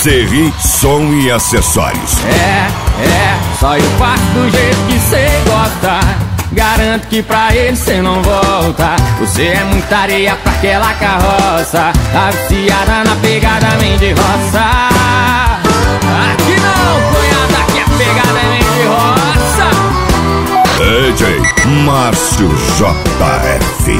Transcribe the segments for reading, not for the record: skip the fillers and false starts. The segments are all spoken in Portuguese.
Serri Som e Acessórios. Só eu faço do jeito que cê gosta. Garanto que pra ele cê não volta. Você é muita areia pra aquela carroça. Tá viciada na pegada vem de roça. Aqui não, cunhada, que a pegada vem de roça. DJ Márcio JF.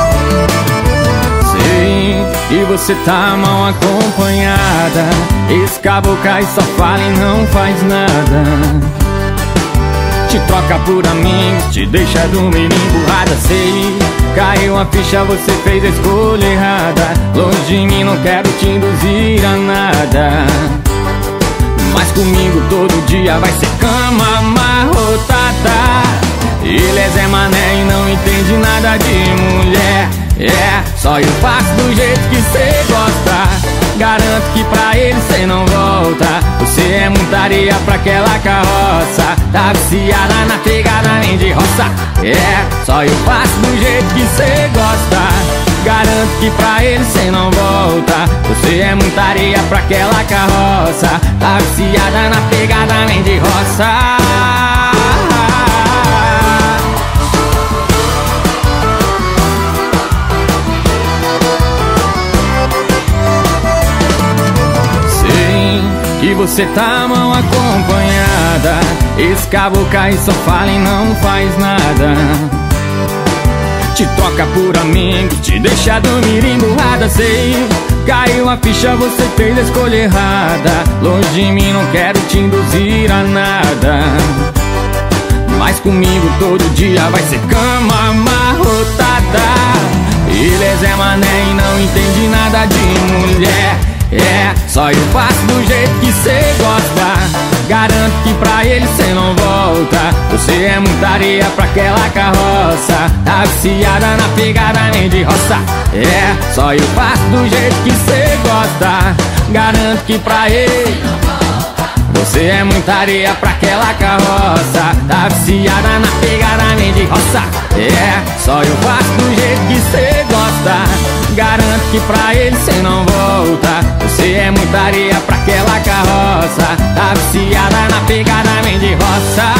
Sei que você tá mal acompanhada. Esse caboclo cai, só fala e não faz nada. Te troca por amigos, te deixa dormir emburrada. Sei, caiu a ficha, você fez a escolha errada. Longe de mim, não quero te induzir a nada. Mas comigo todo dia vai ser cama amarrotada. Ele é Zé Mané e não entende nada de mulher. Só eu faço do jeito que cê gosta. Garanto que pra ele cê não volta. Você é muita areia pra aquela carroça. Tá viciada na pegada vem de roça. Só eu faço do jeito que cê gosta. Garanto que pra ele cê não volta. Você é muita areia pra aquela carroça. Tá viciada na pegada vem de roça. Que você tá mal acompanhada. Esse caboclo cai, só fala e não faz nada. Te troca por amigos, te deixa dormir emburrada. Sei, caiu a ficha, você fez a escolha errada. Longe de mim, não quero te induzir a nada. Mas comigo todo dia vai ser cama amarrotada. Ele é Zé Mané e não entende nada de mulher. Só eu faço do jeito que cê gosta. Garanto que pra ele cê não volta. Você é muita areia pra aquela carroça. Tá viciada na pegada nem de roça. Só eu faço do jeito que cê gosta. Garanto que pra ele você é muita areia pra aquela carroça. Tá viciada na pegada nem de roça. Só eu faço do jeito que cê gosta. Garanto que pra ele cê não volta. Você é muita areia pra aquela carroça. Tá viciada na pegada vem de roça.